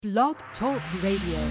Blog Talk Radio.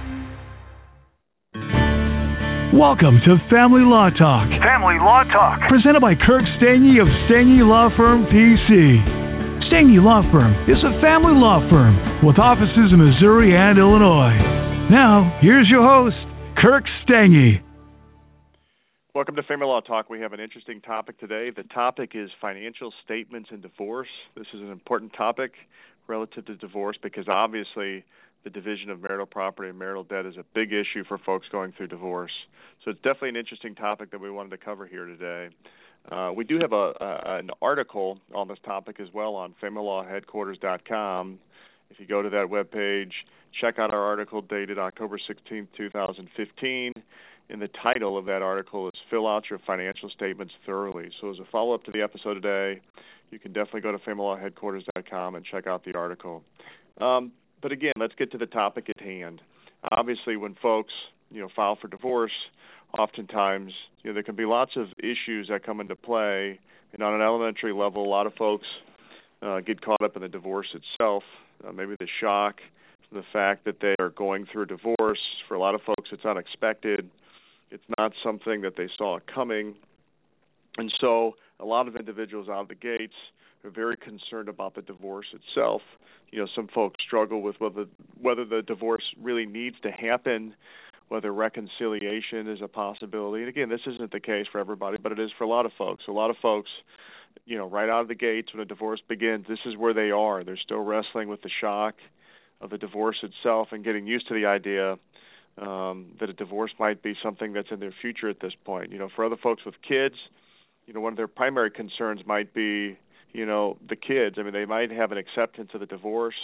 Welcome to Family Law Talk. Family Law Talk. Presented by Kirk Stange of Stange Law Firm, PC. Stange Law Firm is a family law firm with offices in Missouri and Illinois. Now, here's your host, Kirk Stange. Welcome to Family Law Talk. We have an interesting topic today. The topic is financial statements and divorce. This is an important topic relative to divorce because obviously the division of marital property and marital debt is a big issue for folks going through divorce. So it's definitely an interesting topic that we wanted to cover here today. We do have an article on this topic as well on familylawheadquarters.com. If you go to that webpage, check out our article dated October 16, 2015. And the title of that article is Fill Out Your Financial Statements Thoroughly. So as a follow-up to the episode today, you can definitely go to familylawheadquarters.com and check out the article. But again, let's get to the topic at hand. Obviously, when folks, file for divorce, oftentimes, there can be lots of issues that come into play. And on an elementary level, a lot of folks get caught up in the divorce itself. Maybe the shock, the fact that they are going through a divorce. For a lot of folks, it's unexpected. It's not something that they saw coming. And so a lot of individuals out of the gates are very concerned about the divorce itself. Some folks struggle with whether the divorce really needs to happen, whether reconciliation is a possibility. And again, this isn't the case for everybody, but it is for a lot of folks. A lot of folks, right out of the gates when a divorce begins, this is where they are. They're still wrestling with the shock of the divorce itself and getting used to the idea that a divorce might be something that's in their future at this point. For other folks with kids, one of their primary concerns might be, the kids. I mean, they might have an acceptance of the divorce.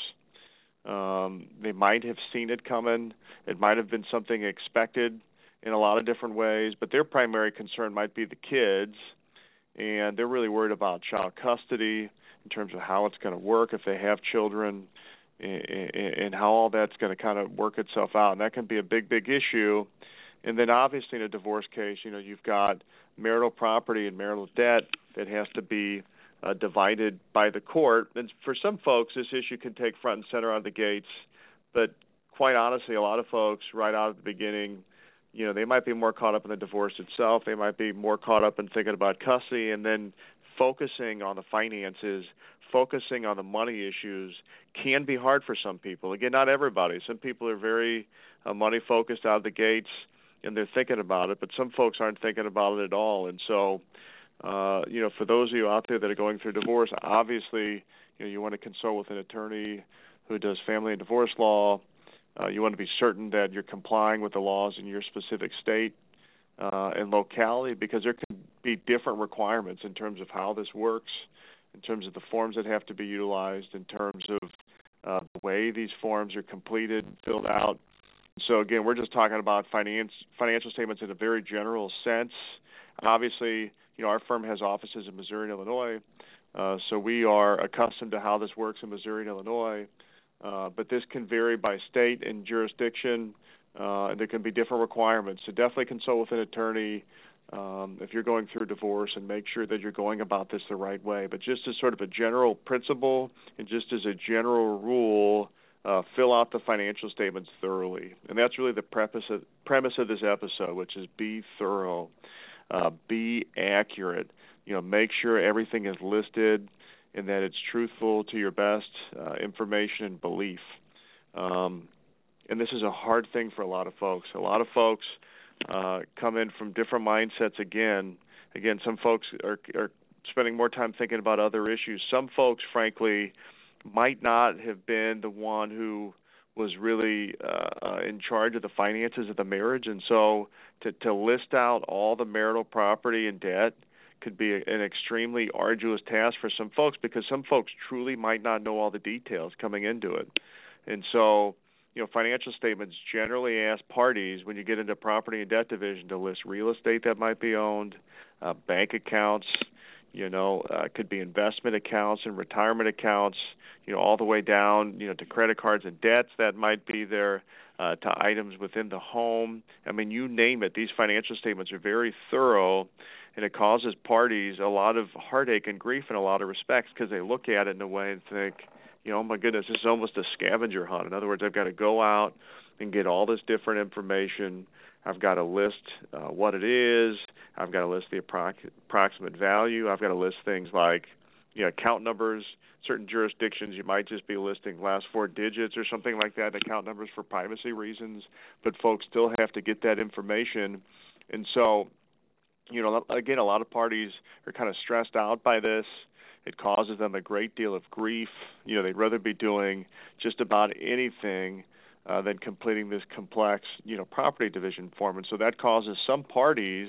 They might have seen it coming. It might have been something expected in a lot of different ways, but their primary concern might be the kids, and they're really worried about child custody in terms of how it's going to work if they have children and how all that's going to kind of work itself out. And that can be a big, big issue. And then obviously in a divorce case, you've got marital property and marital debt that has to be divided by the court. And for some folks, this issue can take front and center out of the gates. But quite honestly, a lot of folks right out of the beginning, they might be more caught up in the divorce itself. They might be more caught up in thinking about custody and then focusing on the finances, focusing on the money issues can be hard for some people. Again, not everybody. Some people are very money-focused out of the gates, and they're thinking about it, but some folks aren't thinking about it at all. And so, for those of you out there that are going through divorce, obviously, you want to consult with an attorney who does family and divorce law. You want to be certain that you're complying with the laws in your specific state and locality, because there can be different requirements in terms of how this works, in terms of the forms that have to be utilized, in terms of the way these forms are completed, filled out. So, again, we're just talking about financial statements in a very general sense. Obviously, our firm has offices in Missouri and Illinois, so we are accustomed to how this works in Missouri and Illinois. But this can vary by state and jurisdiction. There can be different requirements. So definitely consult with an attorney if you're going through a divorce and make sure that you're going about this the right way. But just as sort of a general principle and just as a general rule, fill out the financial statements thoroughly. And that's really the premise of this episode, which is be thorough, be accurate. Make sure everything is listed and that it's truthful to your best information and belief. And this is a hard thing for a lot of folks. A lot of folks come in from different mindsets again. Again, some folks are spending more time thinking about other issues. Some folks, frankly, might not have been the one who was really in charge of the finances of the marriage. And so to list out all the marital property and debt could be an extremely arduous task for some folks, because some folks truly might not know all the details coming into it. And so, financial statements generally ask parties, when you get into property and debt division, to list real estate that might be owned, bank accounts, could be investment accounts and retirement accounts, all the way down, to credit cards and debts that might be there, to items within the home. I mean, you name it. These financial statements are very thorough, and it causes parties a lot of heartache and grief in a lot of respects, because they look at it in a way and think, oh my goodness, this is almost a scavenger hunt. In other words, I've got to go out and get all this different information. I've got to list what it is. I've got to list the approximate value. I've got to list things like, account numbers. Certain jurisdictions, you might just be listing last four digits or something like that, account numbers for privacy reasons, but folks still have to get that information. And so, again, a lot of parties are kind of stressed out by this. It causes them a great deal of grief. They'd rather be doing just about anything than completing this complex, property division form. And so that causes some parties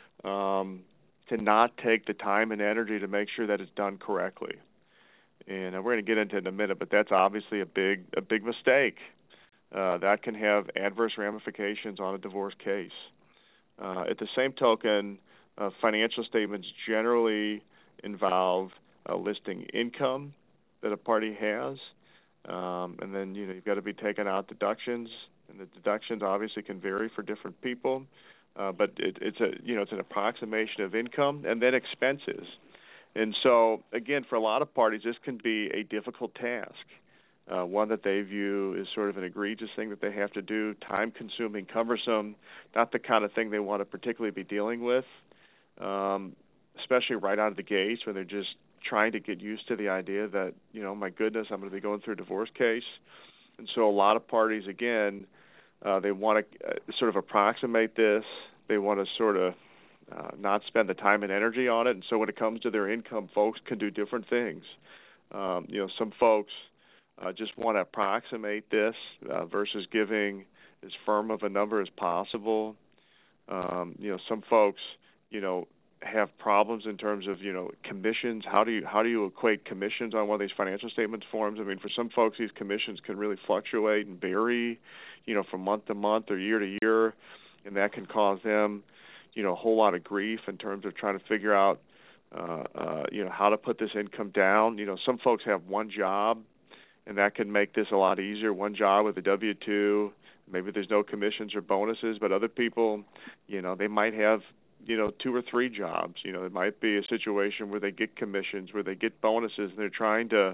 to not take the time and energy to make sure that it's done correctly. And we're going to get into it in a minute, but that's obviously a big mistake. That can have adverse ramifications on a divorce case. At the same token, financial statements generally involve listing income that a party has, and then you've got to be taking out deductions, and the deductions obviously can vary for different people, but it's an approximation of income and then expenses. And so, again, for a lot of parties, this can be a difficult task, one that they view as sort of an egregious thing that they have to do, time-consuming, cumbersome, not the kind of thing they want to particularly be dealing with, especially right out of the gates when they're just trying to get used to the idea that, my goodness, I'm going to be going through a divorce case. And so a lot of parties, again, they want to sort of approximate this. They want to sort of not spend the time and energy on it. And so when it comes to their income, folks can do different things. Some folks just want to approximate this versus giving as firm of a number as possible. Some folks, have problems in terms of, commissions. How do you equate commissions on one of these financial statements forms? I mean, for some folks, these commissions can really fluctuate and vary, from month to month or year to year, and that can cause them, a whole lot of grief in terms of trying to figure out, how to put this income down. Some folks have one job, and that can make this a lot easier. One job with a W-2, maybe there's no commissions or bonuses, but other people, they might have, 2 or 3 jobs. It might be a situation where they get commissions, where they get bonuses, and they're trying to,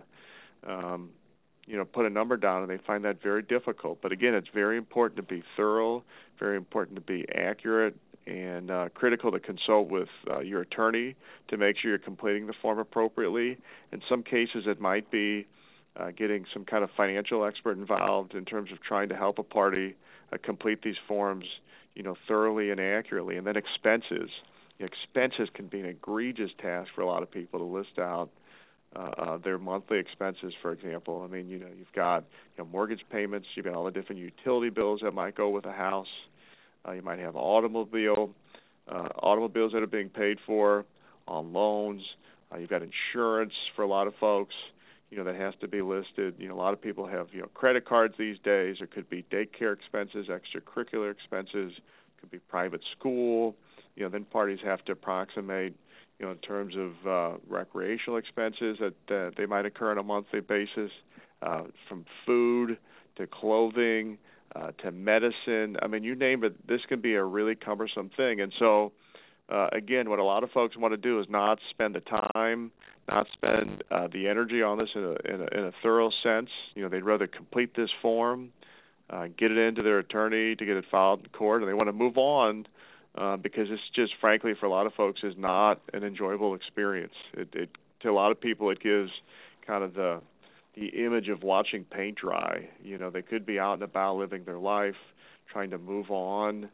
put a number down, and they find that very difficult. But again, it's very important to be thorough, very important to be accurate, and critical to consult with your attorney to make sure you're completing the form appropriately. In some cases, it might be getting some kind of financial expert involved in terms of trying to help a party complete these forms, thoroughly and accurately. And then expenses. Expenses can be an egregious task for a lot of people to list out their monthly expenses, for example. I mean, you've got mortgage payments, you've got all the different utility bills that might go with a house. You might have automobiles that are being paid for on loans. You've got insurance for a lot of folks, that has to be listed. A lot of people have, credit cards these days. There could be daycare expenses, extracurricular expenses, could be private school. Then parties have to approximate, in terms of recreational expenses that they might occur on a monthly basis, from food to clothing, to medicine. I mean, you name it, this can be a really cumbersome thing. And so, again, what a lot of folks want to do is not spend the time, not spend the energy on this in a thorough sense. They'd rather complete this form, get it into their attorney to get it filed in court, and they want to move on because it's just, frankly, for a lot of folks, is not an enjoyable experience. To a lot of people, it gives kind of the image of watching paint dry. They could be out and about living their life, trying to move on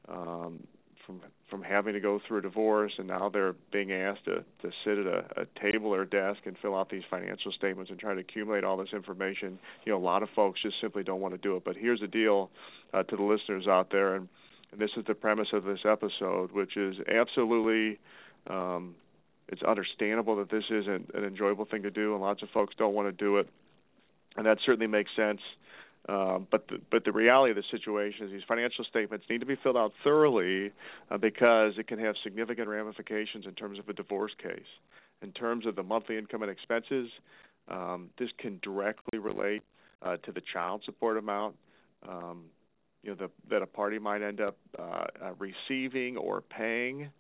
from having to go through a divorce, and now they're being asked to sit at a table or a desk and fill out these financial statements and try to accumulate all this information. A lot of folks just simply don't want to do it. But here's the deal to the listeners out there, and this is the premise of this episode, which is absolutely it's understandable that this isn't an enjoyable thing to do, and lots of folks don't want to do it, and that certainly makes sense. But the reality of the situation is these financial statements need to be filled out thoroughly because it can have significant ramifications in terms of a divorce case. In terms of the monthly income and expenses, this can directly relate to the child support amount that a party might end up receiving or paying.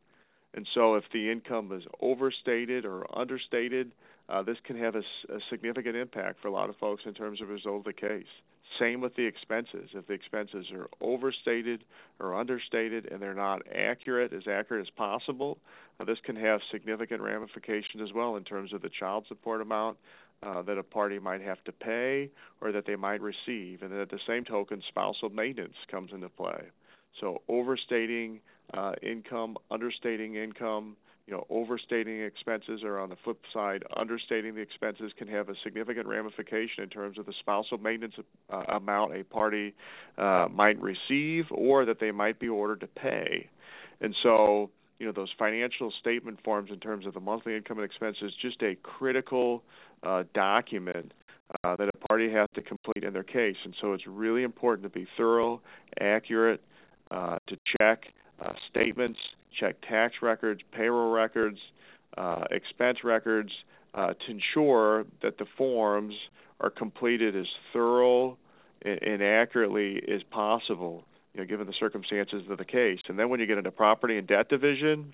And so if the income is overstated or understated, this can have a significant impact for a lot of folks in terms of the result of the case. Same with the expenses. If the expenses are overstated or understated and they're not accurate as possible, this can have significant ramifications as well in terms of the child support amount that a party might have to pay or that they might receive. And then at the same token, spousal maintenance comes into play. So overstating income, understating income, overstating expenses, or on the flip side, understating the expenses can have a significant ramification in terms of the spousal maintenance amount a party might receive or that they might be ordered to pay. And so, those financial statement forms in terms of the monthly income and expenses, just a critical document that a party has to complete in their case. And so it's really important to be thorough, accurate, to check statements, check tax records, payroll records, expense records, to ensure that the forms are completed as thorough and accurately as possible, given the circumstances of the case. And then when you get into property and debt division,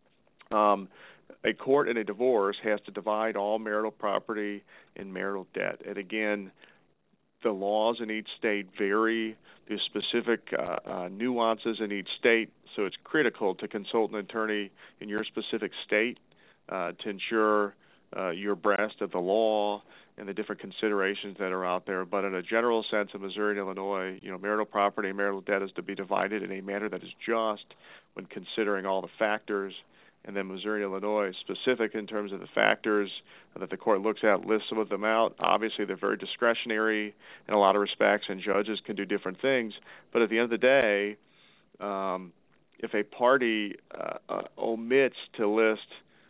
a court in a divorce has to divide all marital property and marital debt. And again, the laws in each state vary. There's specific nuances in each state, so it's critical to consult an attorney in your specific state to ensure you're abreast of the law and the different considerations that are out there. But in a general sense, in Missouri and Illinois, marital property and marital debt is to be divided in a manner that is just when considering all the factors. And then Missouri and Illinois is specific in terms of the factors that the court looks at, lists some of them out. Obviously, they're very discretionary in a lot of respects, and judges can do different things. But at the end of the day, if a party omits to list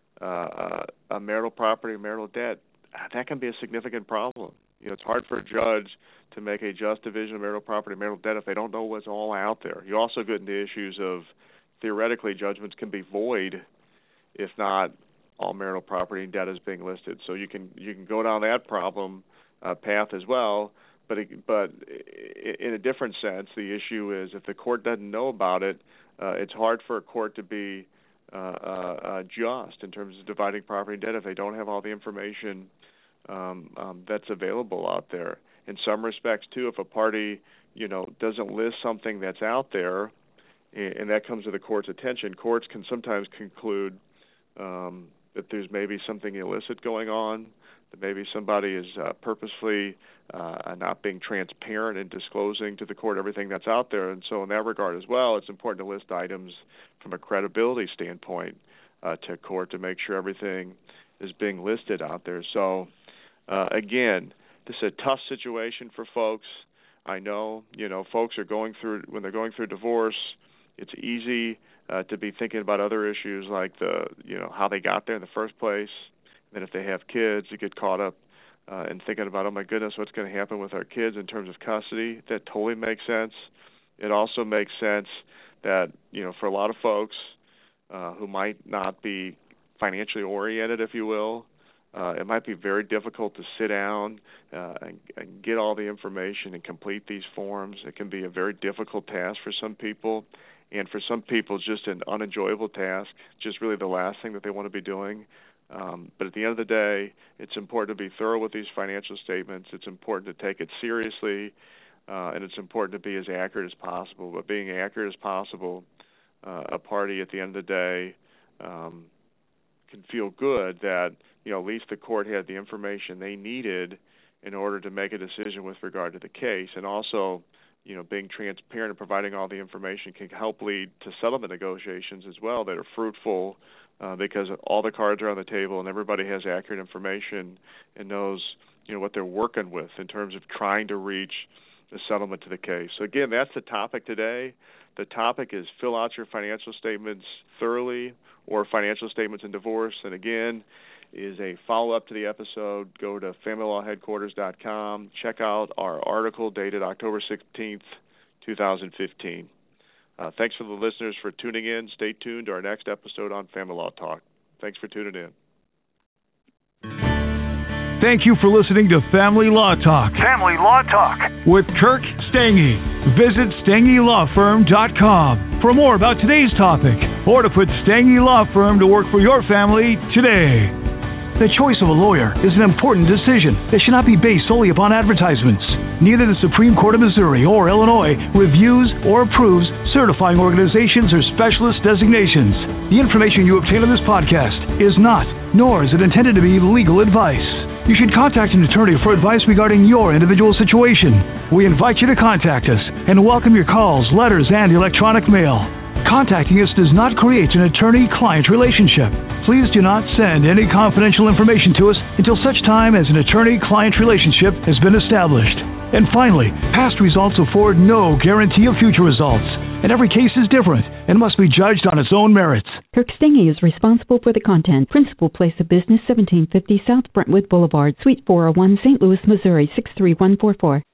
a marital property or marital debt, that can be a significant problem. It's hard for a judge to make a just division of marital property and marital debt if they don't know what's all out there. You also get into issues of, theoretically, judgments can be void if not all marital property and debt is being listed. So you can go down that problem path as well. But in a different sense, the issue is if the court doesn't know about it, it's hard for a court to be just in terms of dividing property and debt if they don't have all the information that's available out there. In some respects, too, if a party doesn't list something that's out there, and that comes to the court's attention, courts can sometimes conclude that there's maybe something illicit going on, that maybe somebody is purposely not being transparent and disclosing to the court everything that's out there. And so in that regard as well, it's important to list items from a credibility standpoint to court to make sure everything is being listed out there. So, again, this is a tough situation for folks. I know, folks are going through, when they're going through divorce, it's easy to be thinking about other issues like how they got there in the first place. And then if they have kids, you get caught up in thinking about, oh my goodness, what's going to happen with our kids in terms of custody. That totally makes sense. It also makes sense that, for a lot of folks who might not be financially oriented, if you will, it might be very difficult to sit down and get all the information and complete these forms. It can be a very difficult task for some people. And for some people, it's just an unenjoyable task, just really the last thing that they want to be doing. But at the end of the day, it's important to be thorough with these financial statements. It's important to take it seriously, and it's important to be as accurate as possible. But being accurate as possible, a party at the end of the day can feel good that, at least the court had the information they needed in order to make a decision with regard to the case. And also, being transparent and providing all the information can help lead to settlement negotiations as well that are fruitful because all the cards are on the table and everybody has accurate information and knows, what they're working with in terms of trying to reach a settlement to the case. So again, that's the topic today. The topic is fill out your financial statements thoroughly or financial statements in divorce. And again, is a follow-up to the episode. Go to familylawheadquarters.com. Check out our article dated October 16th, 2015. Thanks for the listeners for tuning in. Stay tuned to our next episode on Family Law Talk. Thanks for tuning in. Thank you for listening to Family Law Talk. Family Law Talk. With Kirk Stange. Visit StangeLawFirm.com for more about today's topic or to put Stange Law Firm to work for your family today. The choice of a lawyer is an important decision that should not be based solely upon advertisements. Neither the Supreme Court of Missouri or Illinois reviews or approves certifying organizations or specialist designations. The information you obtain on this podcast is not, nor is it intended to be legal advice. You should contact an attorney for advice regarding your individual situation. We invite you to contact us and welcome your calls, letters, and electronic mail. Contacting us does not create an attorney-client relationship. Please do not send any confidential information to us until such time as an attorney-client relationship has been established. And finally, past results afford no guarantee of future results, and every case is different and must be judged on its own merits. Kirk Stange is responsible for the content. Principal place of business, 1750 South Brentwood Boulevard, Suite 401, St. Louis, Missouri, 63144.